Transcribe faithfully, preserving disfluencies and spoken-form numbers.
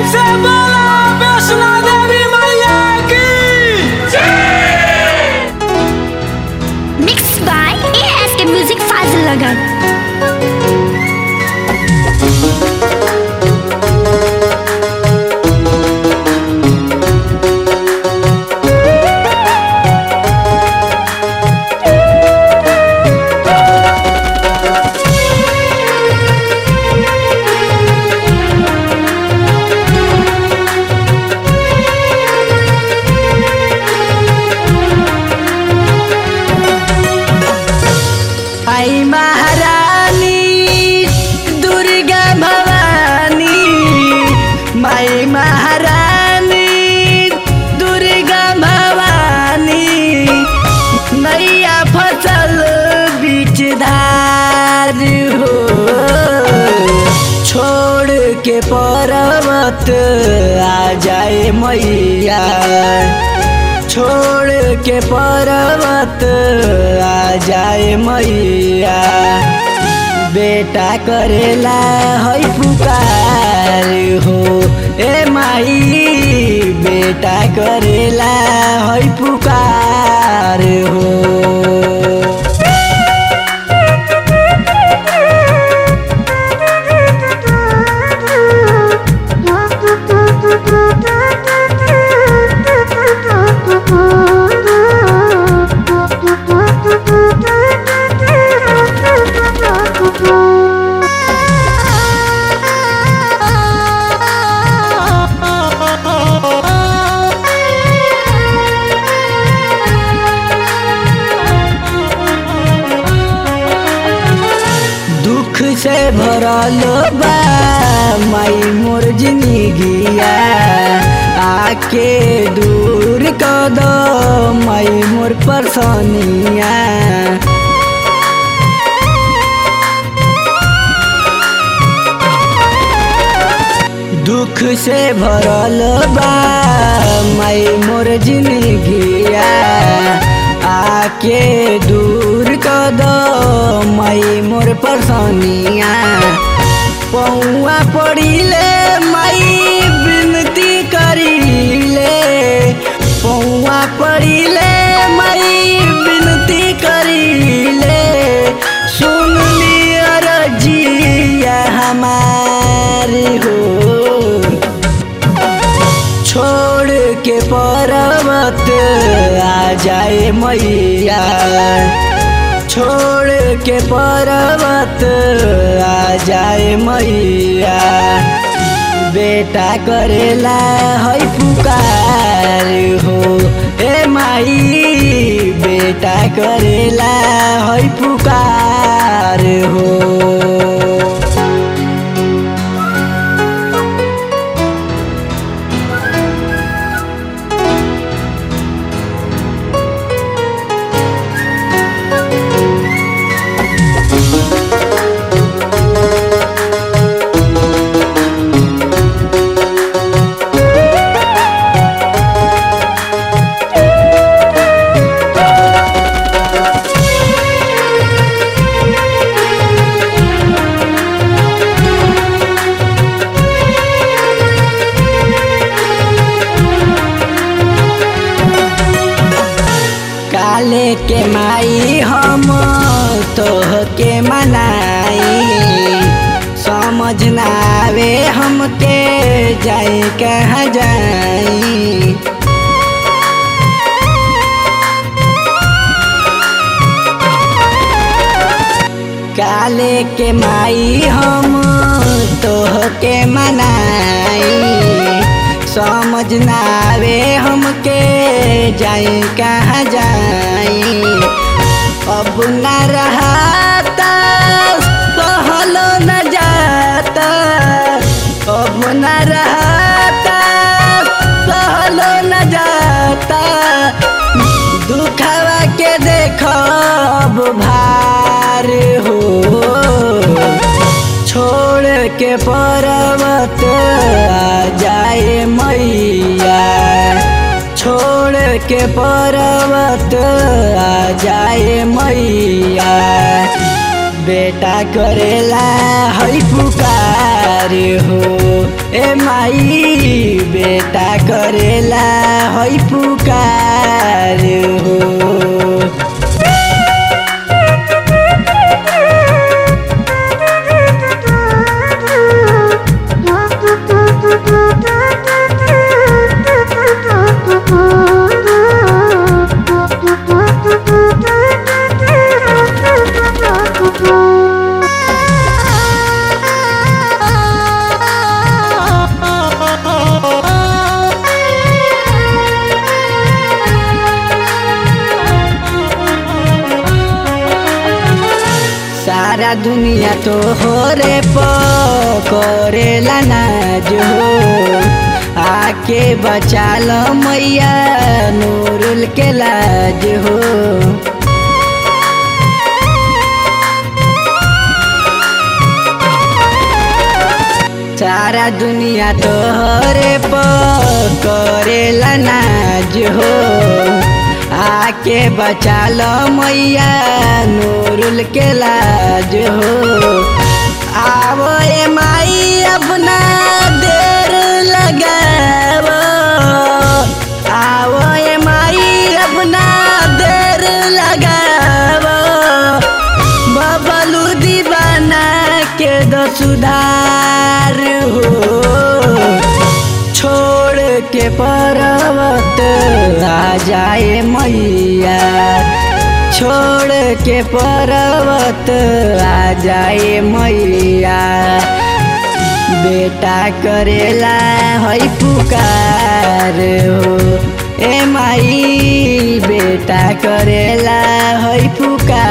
से बोला वैष्णो देवी मैया की Mixed by A S K Music Fazil Lagan. आई महारानी दुर्गा भवानी, माई महारानी दुर्गा भवानी, नैया फसल बीच धार हो, छोड़ के पर्वत आ जाए मैया, छोड़ के पर्वत आ जाए मैया, बेटा करेला है पुकार हो, ए माई बेटा करेला है पुकार हो। दुख से भरल बा माई मोर जिंदगिया, आके दूर कर दो माई मोर परेशानिया, दुख से भरल बा माई मोर जिंदगिया, आके दूर कर दो माई मोर परेशानिया, पौआ पड़ीले माई विनती करीले, पौआ पड़ीले माई विनती करीले, सुन लिया रजिया हमारी हो, छोड़ के पर्वत आ जाए मैया, छोड़ के पर्वत आ जाए मैया, बेटा करेला है पुकार हो, ए माई बेटा करेला है पुकार हो। काले के माई हम तोह के मनाई, समझ ना आवे हमके जाए कहाँ जाई, काले के माई हम तोह के मनाई, समझ ना आवे हमके जाए कहाँ जाई, अब न रहता कहलो न जाता, अब न रहता कहलो न जाता, दुखवा के देखो अब भार हो, छोड़ के पर्वत आ जाए मैया, छोड़ के पर्वत आ जाए मैया, बेटा करेला है पुकार हो। ए माई बेटा करेला है पुकार हो। सारा दुनिया तो हो रे पकड़ेला नाज हो, आके बचा लो मैया नूरुल के लाज हो। सारा दुनिया तो हो रे पकड़ेला नाज हो, आके बचा लो मैया नूरुल के लाज हो। आवो ए माई अपना देर लगावो, आवो ए माई अपना देर लगावो, बबलू दीवाना के दो सुधार हो। छोड़ के पर्वत आ जाए मैया, छोड़ के पर्वत आ जाए मैया, बेटा करेला है पुकार हो। ए माई बेटा करेला है पुकार।